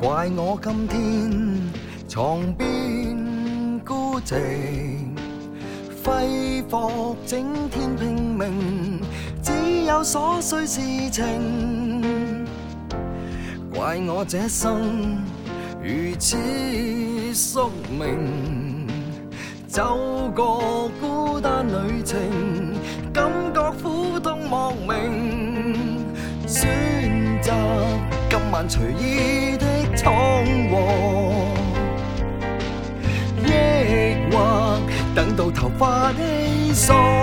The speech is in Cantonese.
怪我今天床邊孤寂，揮霍整天拼命，只有瑣碎事情。怪我這生如此宿命，走過孤單旅程，感覺苦痛莫名。選擇今晚隨意的闖禍，抑或等到頭髮稀疏。